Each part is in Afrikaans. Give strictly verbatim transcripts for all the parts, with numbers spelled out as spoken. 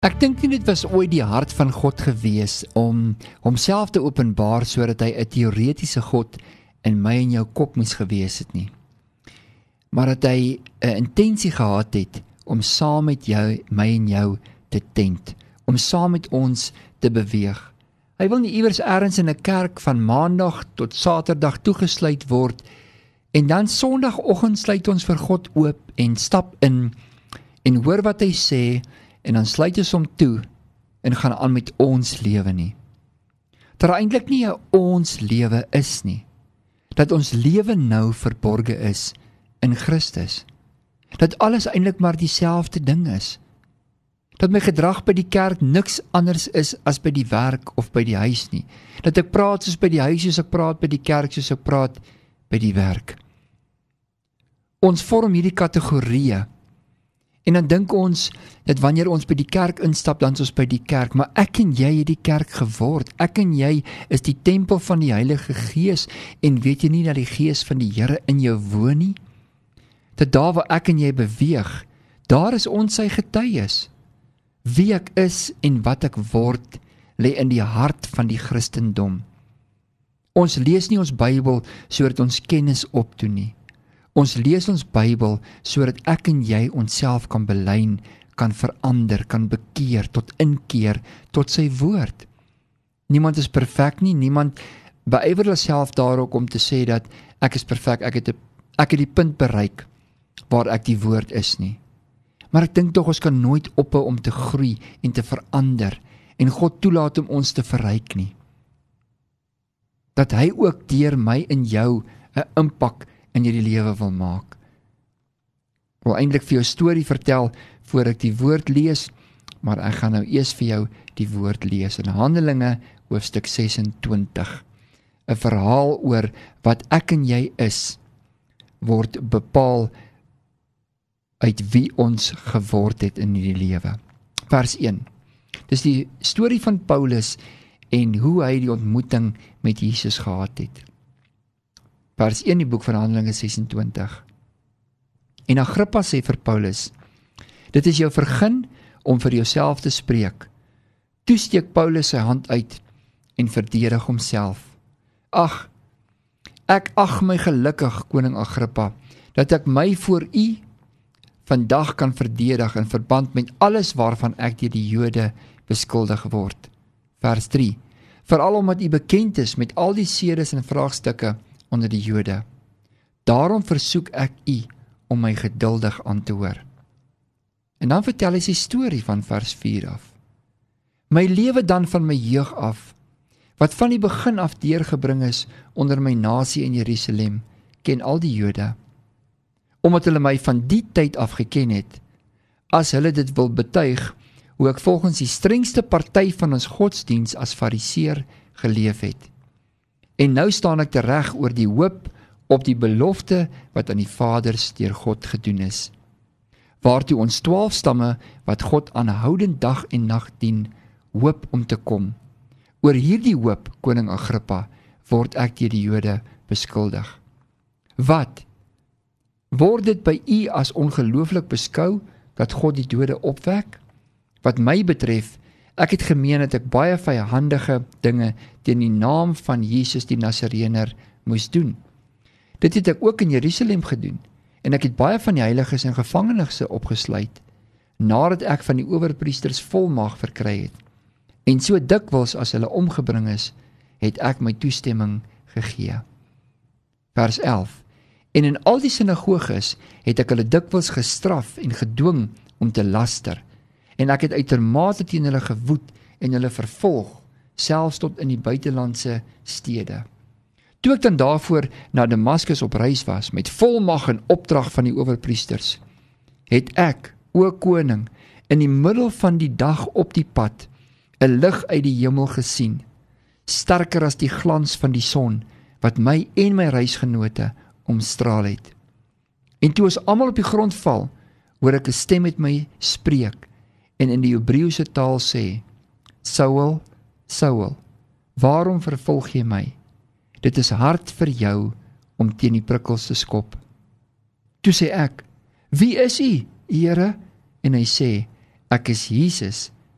Ek dink nie dit was ooit die hart van God gewees om homself te openbaar sodat hy 'n teoretiese God in my en jou kop moes gewees het nie. Maar dat hy 'n intensie gehad het om saam met jou, my en jou te tent, om saam met ons te beweeg. Hy wil nie iewers ergens in 'n kerk van maandag tot saterdag toegesluit word en dan sondagoggend sluit ons vir God oop en stap in en hoor wat hy sê en dan sluit ons hom toe en gaan aan met ons lewe nie. Dat daar eintlik nie 'n ons lewe is nie. Dat ons lewe nou verborge is in Christus. Dat alles eintlik maar dieselfde ding is. Dat my gedrag by die kerk niks anders is as by die werk of by die huis nie. Dat ek praat soos by die huis, soos ek praat by die kerk, soos ek praat by die werk. Ons vorm hierdie kategorieë. En dan dink ons dat wanneer ons by die kerk instap, dan is ons by die kerk. Maar ek en jy het die kerk geword. Ek en jy is die tempel van die Heilige Gees. En weet jy nie dat die Gees van die Here in jou woon nie? Dat daar waar ek en jy beweeg, daar is ons sy getuies. Wie ek is en wat ek word, lê in die hart van die Christendom. Ons lees nie ons Bybel sodat ons kennis opdoen nie. Ons lees ons Bybel sodat ek en jy onsself kan belyn, kan verander, kan bekeer, tot inkeer, tot sy woord. Niemand is perfek nie, niemand beywer homself daarop om te sê dat ek is perfek, ek het, die, ek het die punt bereik waar ek die woord is nie. Maar ek dink tog ons kan nooit ophou om te groei en te verander en God toelaat om ons te verryk nie. Dat hy ook deur my en jou 'n impak in hierdie lewe wil maak. Ek wil eintlik vir jou 'n storie vertel voor ek die woord lees, maar ek gaan nou eers vir jou die woord lees in Handelinge hoofstuk ses en twintig. 'n Verhaal oor wat ek en jy is, word bepaal uit wie ons geword het in hierdie lewe. Vers een. Dis die storie van Paulus en hoe hy die ontmoeting met Jesus gehad het. Vers een, die boek van Handelinge ses en twintig. En Agrippa sê vir Paulus, dit is jou vergun om vir jouself te spreek. Toe steek Paulus sy hand uit en verdedig homself. Ag, ek ag my gelukkig, koning Agrippa, dat ek my voor u vandag kan verdedig in verband met alles waarvan ek deur die Jode beskuldig word. Vers drie. Veral omdat u bekend is met al die sedes en vraagstukke onder die Jode. Daarom versoek ek u om my geduldig aan te hoor. En dan vertel hy sy storie van vers vier af. My lewe dan van my jeug af, wat van die begin af deurgebring is onder my nasie in Jerusalem, ken al die Jode. Omdat hulle my van die tyd af geken het, as hulle dit wil betuig, hoe ek volgens die strengste party van ons godsdiens as fariseer geleef het. En nou staan ek tereg oor die hoop op die belofte wat aan die vaders deur God gedoen is. Waartoe ons twaalf stamme wat God aanhoudend dag en nag dien, hoop om te kom. Oor hierdie hoop, koning Agrippa, word ek deur die Jode beskuldig. Wat? Word dit by u as ongelooflik beskou dat God die dode opwek? Wat my betref, ek het gemeen dat ek baie vyhandige dinge teen die naam van Jesus die Nasareëner moes doen. Dit het ek ook in Jerusalem gedoen, en ek het baie van die heiliges en gevangenes opgesluit, nadat ek van die owerpriesters volmag verkry het. En so dikwels as hulle omgebring is, het ek my toestemming gegee. Vers elf. En in al die sinagoges het ek hulle dikwels gestraf en gedwing om te laster, en ek het uitermate teen hulle gewoed en hulle vervolg, selfs tot in die buitelandse stede. Toe ek dan daarvoor na Damaskus op reis was, met volmag en opdrag van die owerpriesters, het ek, o koning, in die middel van die dag op die pad, 'n lig uit die hemel gesien, sterker as die glans van die son, wat my en my reisgenote omstraal het. En toe ons almal op die grond val, hoor ek 'n stem met my spreek, en in die Hebreëse taal sê, Saul, Saul, waarom vervolg jy my? Dit is hard vir jou om teen die prikkels te skop. Toe sê ek, wie is u, Here? En hy sê, ek is Jesus,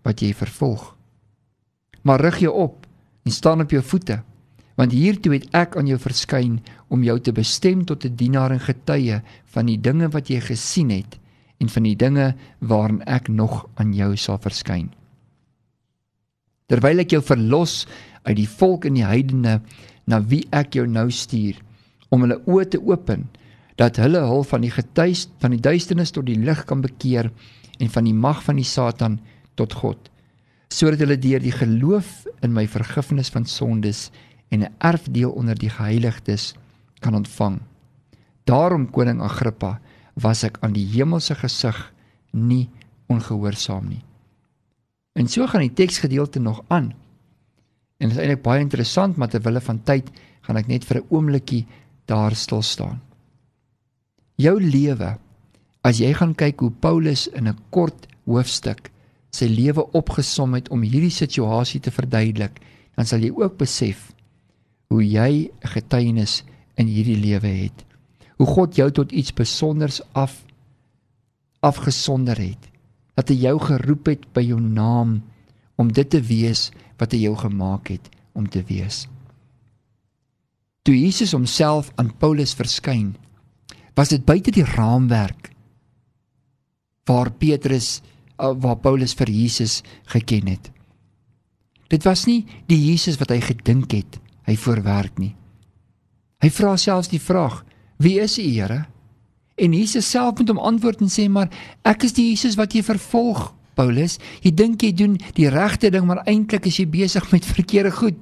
wat jy vervolg. Maar rig jou op en staan op jou voete, want hiertoe het ek aan jou verskyn om jou te bestem tot 'n dienaar en getuie van die dinge wat jy gesien het en van die dinge waarin ek nog aan jou sal verskyn. Terwyl ek jou verlos uit die volk en die heidene na wie ek jou nou stuur, om hulle oë te open, dat hulle hul van die getuis, van die duisternis tot die lig kan bekeer en van die mag van die Satan tot God, sodat hulle deur die geloof in my vergifnis van sondes en 'n erfdeel onder die geheiligdes kan ontvang. Daarom, koning Agrippa, was ek aan die hemelse gesig nie ongehoorsaam nie. En so gaan die teksgedeelte nog aan. En dit is eintlik baie interessant, maar terwille van tyd gaan ek net vir 'n oombliekie daar stil staan. Jou lewe, as jy gaan kyk hoe Paulus in 'n kort hoofstuk sy lewe opgesom het om hierdie situasie te verduidelik, dan sal jy ook besef hoe jy 'n getuienis in hierdie lewe het. Hoe God jou tot iets besonders af, afgesonder het. Dat hy jou geroep het by jou naam, om dit te wees wat hy jou gemaak het om te wees. Toe Jesus homself aan Paulus verskyn, was dit buite die raamwerk waar Petrus, waar Paulus vir Jesus geken het. Dit was nie die Jesus wat hy gedink het, hy voorwerk nie. Hy vra selfs die vraag, wie is U, Here? En Jesus self moet hom antwoord en sê, maar ek is die Jesus wat jy vervolg, Paulus. Jy dink jy doen die regte ding, maar eintlik is jy besig met verkeerde goed.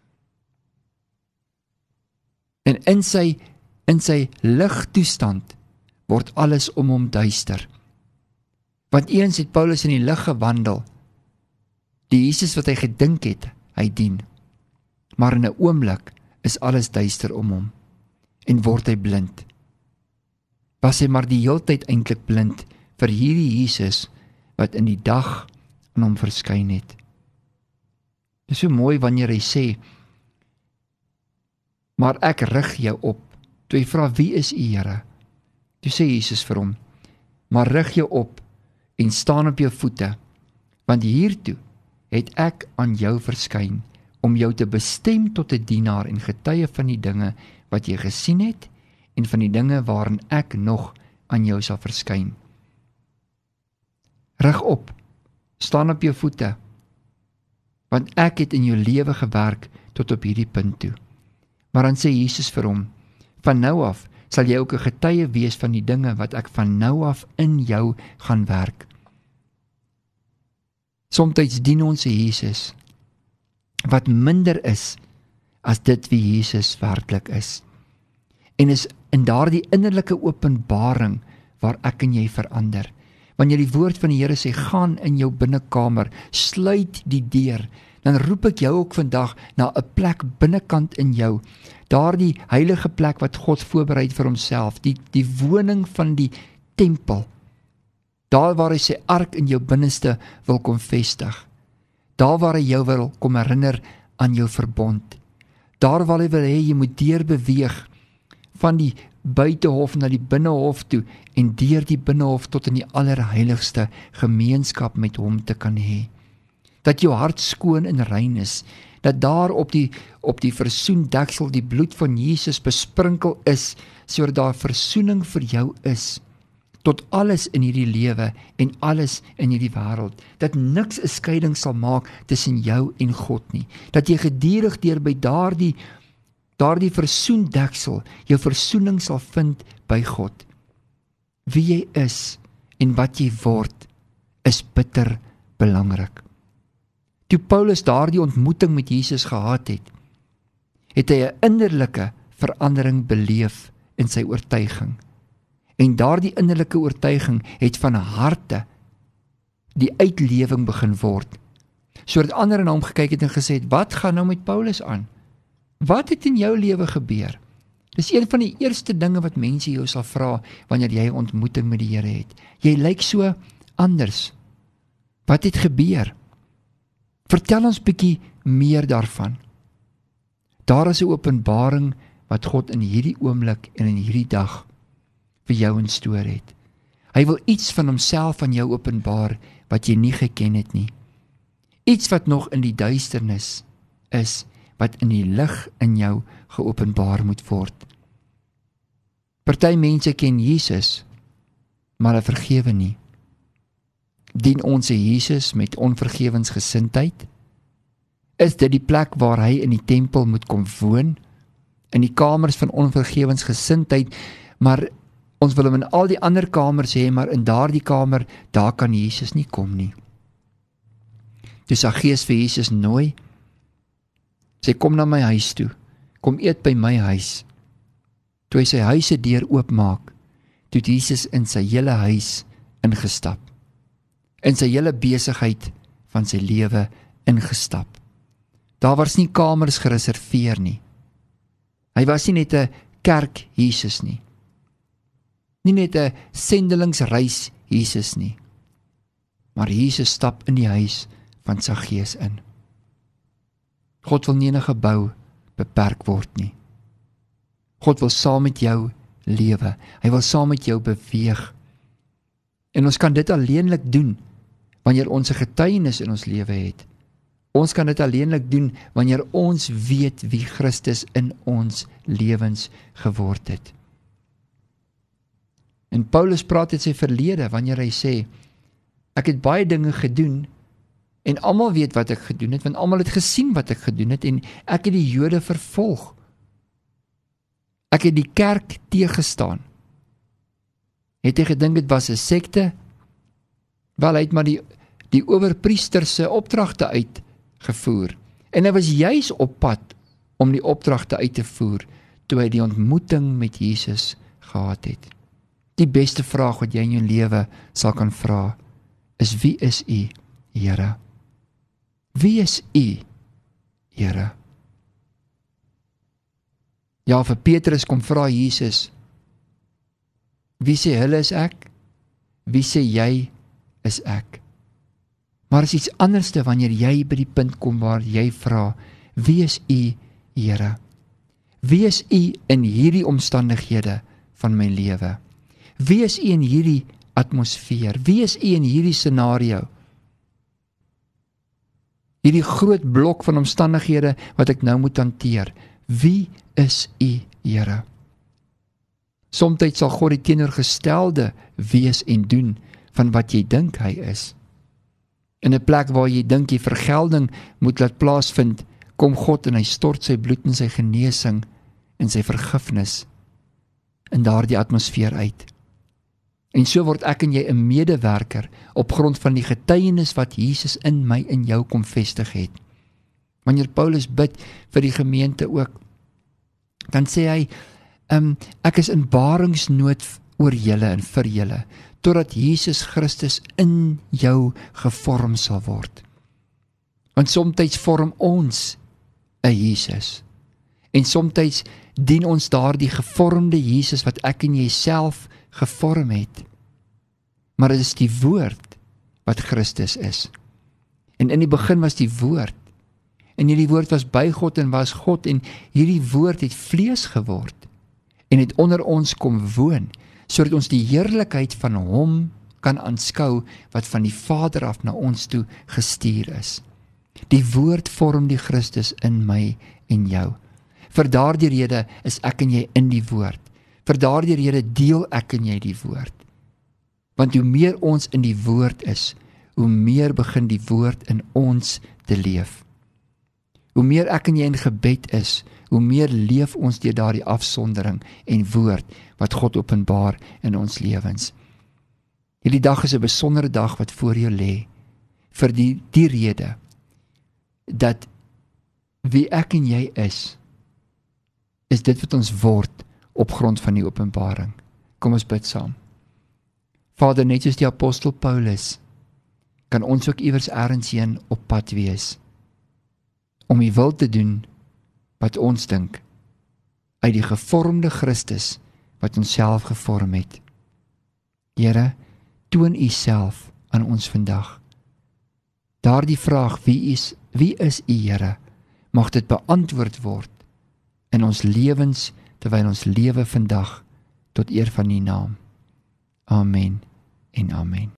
En in sy, in sy ligtoestand word alles om hom duister. Want eens het Paulus in die lig gewandel, die Jesus wat hy gedink het, hy dien. Maar in 'n oomblik is alles duister om hom, en word hy blind. Was hy maar die heeltyd eintlik blind vir hierdie Jesus wat in die dag aan hom verskyn het. Dit is so mooi wanneer hy sê, maar ek rig jou op. Toe hy vra, wie is U, Here? Toe sê Jesus vir hom, maar rig jou op en staan op jou voete, want hiertoe het ek aan jou verskyn om jou te bestem tot 'n dienaar en getuie van die dinge wat jy gesien het en van die dinge waarin ek nog aan jou sal verskyn. Rig op, staan op jou voete, want ek het in jou lewe gewerk tot op hierdie punt toe. Maar dan sê Jesus vir hom, van nou af sal jy ook 'n getuie wees van die dinge wat ek van nou af in jou gaan werk. Somtyds dien ons Jesus wat minder is as dit wie Jesus werklik is. En is in daardie innerlike openbaring waar ek en jy verander. Wanneer die woord van die Here sê, gaan in jou binnekamer, sluit die deur, dan roep ek jou ook vandag na 'n plek binnekant in jou, daardie heilige plek wat God voorberei vir homself, die, die woning van die tempel, daar waar hy sy ark in jou binneste wil kom vestig, daar waar hy jou wil kom herinner aan jou verbond, daar waar hy wil hê jy moet deurbeweeg van die buitehof na die binnehof toe en deur die binnehof tot in die allerheiligste gemeenskap met hom te kan hê. Dat jou hart skoon en rein is, dat daar op die, op die versoendeksel die bloed van Jesus besprinkel is, sodat daar versoening vir jou is, tot alles in hierdie lewe en alles in hierdie wêreld, dat niks 'n skeiding sal maak tussen jou en God nie, dat jy gedurig deur by daardie daardie versoendeksel jou versoening sal vind by God. Wie jy is en wat jy word, is bitter belangrik. Toe Paulus daardie ontmoeting met Jesus gehad het, het hy 'n innerlike verandering beleef in sy oortuiging. En daardie innerlike oortuiging het van harte die uitlewing begin word, sodat ander na hom gekyk het en gesê het, wat gaan nou met Paulus aan? Wat het in jou lewe gebeur? Dis een van die eerste dinge wat mense jou sal vra wanneer jy 'n ontmoeting met die Here het. Jy lyk so anders. Wat het gebeur? Vertel ons bietjie meer daarvan. Daar is 'n openbaring wat God in hierdie oomblik en in hierdie dag vir jou instoor het. Hy wil iets van homself aan jou openbaar wat jy nie geken het nie. iets wat nog in die duisternis is, wat in die lig in jou geopenbaar moet word. Party mense ken Jesus, maar hulle vergewe nie. Dien ons Jesus met onvergewensgesindheid? Is dit die plek waar hy in die tempel moet kom woon? In die kamers van onvergewensgesindheid, maar ons wil hom in al die ander kamers hê, maar in daardie kamer, daar kan Jesus nie kom nie. Toe Saggeus vir Jesus nooi, sê kom na my huis toe, kom eet by my huis. Toe hy sy huis se deur oopmaak, toe het Jesus in sy hele huis ingestap, in sy hele besigheid van sy lewe ingestap. Daar was nie kamers gereserveer nie. Hy was nie net 'n kerk Jesus nie, nie net 'n sendelingsreis Jesus nie, maar Jesus stap in die huis van Saggeus in. God wil nie in 'n gebou beperk word nie. God wil saam met jou lewe. Hy wil saam met jou beweeg. En ons kan dit alleenlik doen wanneer ons 'n getuienis in ons lewe het. Ons kan dit alleenlik doen wanneer ons weet wie Christus in ons lewens geword het. En Paulus praat uit sy verlede wanneer hy sê, ek het baie dinge gedoen en almal weet wat ek gedoen het, want almal het gesien wat ek gedoen het en ek het die Jode vervolg. Ek het die kerk teëgestaan. Het hy gedink dit was 'n sekte? Wel, hy het maar die, die owerpriester se opdragte uitgevoer. En hy was juis op pad om die opdragte uit te voer, toe hy die ontmoeting met Jesus gehad het. Die beste vraag wat jy in jou lewe sal kan vra, is wie is U, Here? Wie is U, Here? Ja, vir Petrus kom vra Jesus, wie sê hulle is ek? Wie sê jy is ek? Maar is iets anderste wanneer jy by die punt kom waar jy vra, wie is U, Here? Wie is U in hierdie omstandighede van my lewe? Wie is U in hierdie atmosfeer? Wie is U in hierdie scenario? Hierdie groot blok van omstandighede wat ek nou moet hanteer. Wie is U, Here? Somtyds sal God die teenoorgestelde wees en doen van wat jy dink hy is. In 'n plek waar jy dink die vergelding moet laat plaasvind, kom God en hy stort sy bloed en sy genesing en sy vergifnis in daardie atmosfeer uit. En so word ek en jy 'n medewerker op grond van die getuienis wat Jesus in my en jou kom vestig het. Wanneer Paulus bid vir die gemeente ook, dan sê hy, um, ek is in baringsnood oor julle en vir julle, totdat Jesus Christus in jou gevorm sal word. Want somtyds vorm ons 'n Jesus, en somtyds dien ons daardie gevormde Jesus wat ek en jy self gevorm het. Maar dit is die woord wat Christus is. En in die begin was die woord, en hierdie woord was by God en was God, en hierdie woord het vlees geword, en het onder ons kom woon, sodat ons die heerlikheid van hom kan aanskou, wat van die Vader af na ons toe gestuur is. Die woord vorm die Christus in my en jou. Vir daardie rede is ek en jy in die woord. Vir daardie rede deel ek en jy die woord. Want hoe meer ons in die woord is, hoe meer begin die woord in ons te leef. Hoe meer ek en jy in gebed is, hoe meer leef ons deur daardie afsondering en woord wat God openbaar in ons lewens. Hierdie dag is 'n besondere dag wat voor jou lê, vir die, die rede, dat wie ek en jy is, is dit wat ons word op grond van die openbaring. Kom ons bid saam. Vader, net soos die apostel Paulus, kan ons ook iewers ergens heen op pad wees, om U wil te doen wat ons dink, uit die gevormde Christus wat ons self gevorm het. Here, toon U self aan ons vandag. Daardie vraag, wie is, wie is U, Here, mag dit beantwoord word in ons lewens, terwyl ons lewe vandag, tot eer van U naam. Amen en amen.